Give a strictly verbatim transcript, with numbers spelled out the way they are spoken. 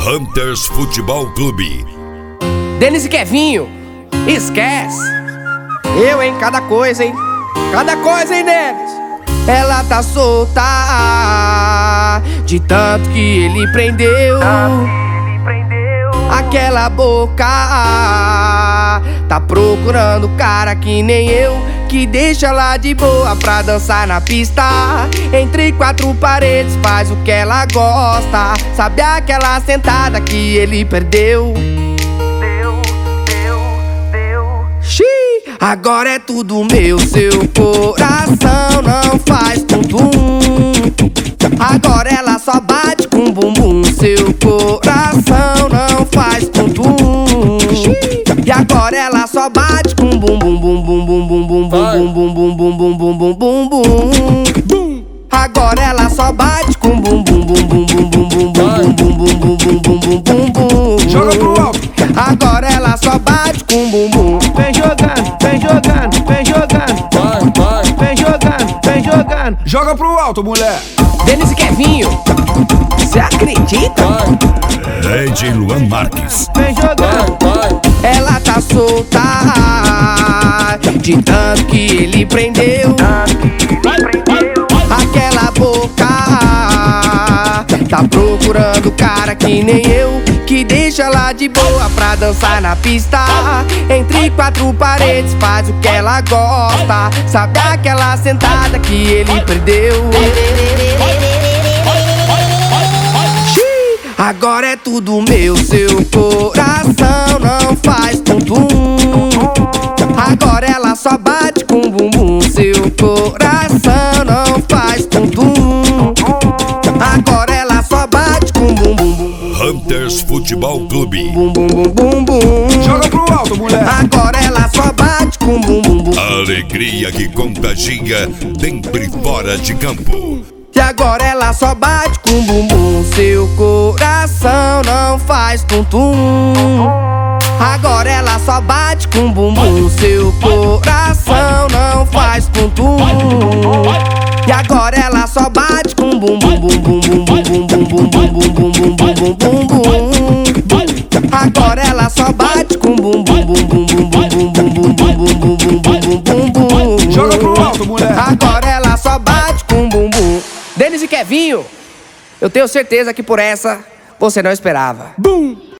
Hunters Futebol Clube. Denis e Kevinho, esquece. Eu, hein, cada coisa, hein. Cada coisa, hein, Denis. Ela tá solta de tanto que ele prendeu. Aquela boca tá procurando cara que nem eu, que deixa ela de boa pra dançar na pista. Entre quatro paredes faz o que ela gosta. Sabe aquela sentada que ele perdeu? Deu, deu, deu. Xiii, agora é tudo meu. Seu coração não faz tum-tum. Agora ela só bate com bumbum. Seu coração não faz tum-tum. E agora ela só bate com bum bum bum bum bum bum bum bum bum bum bum bum bum bum bum bum. Agora ela só bate com bum bum bum bum bum bum bum bum bum bum bum bum bum bum bum. Joga pro alto. Agora ela só bate com bum bum. Vem jogando, vem jogando, vem jogando. Vai, vai. Vem jogando, vem jogando. Joga pro alto, mulher. Denis e Kevinho, cê acredita? Ed Luan Marques. Vem jogando, vai. Ela tá solta de tanto que ele prendeu. Aquela boca tá procurando cara que nem eu, que deixa ela de boa pra dançar na pista. Entre quatro paredes faz o que ela gosta. Sabe aquela sentada que ele perdeu? Agora é tudo meu. Seu coração não faz tum-tum. Agora ela só bate com bumbum. Seu coração não faz tum-tum. Agora ela só bate com bumbum. Hunters Futebol Clube. Bum bum bum bum bum. Joga pro alto, mulher. Agora ela só bate com bumbum. Alegria que contagia dentro e fora de campo. E agora ela só bate com bumbum. Seu coração não faz tum-tum. Agora ela só bate com bumbum. Seu coração não faz tum-tum. E agora ela só bate com bumbum bum bum bum bum bum bum bum bum bum bum bum bum bum. Agora ela só bate com bumbum bum bum bum bum bum bum bum bum bum bum bum bum. Joga pro alto, mulher. Agora ela só bate com bumbum. Denis e Kevinho, eu tenho certeza que por essa você não esperava. Bum.